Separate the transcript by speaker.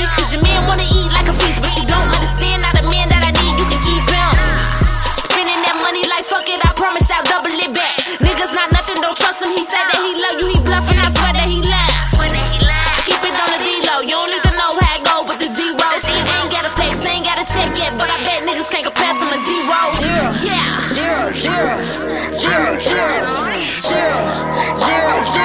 Speaker 1: bitch, cause your man wanna eat like a feast, but you don't understand, not a man that I need, you can keep him. Spending that money like fuck it, I promise I'll double it back. Niggas not nothing, don't trust him, he said that he love you, he bluffing, I swear that he lied. I keep it on the D-low, you don't need to know how it go with the zeros. Ain't got a flex, ain't got a check yet, but I bet niggas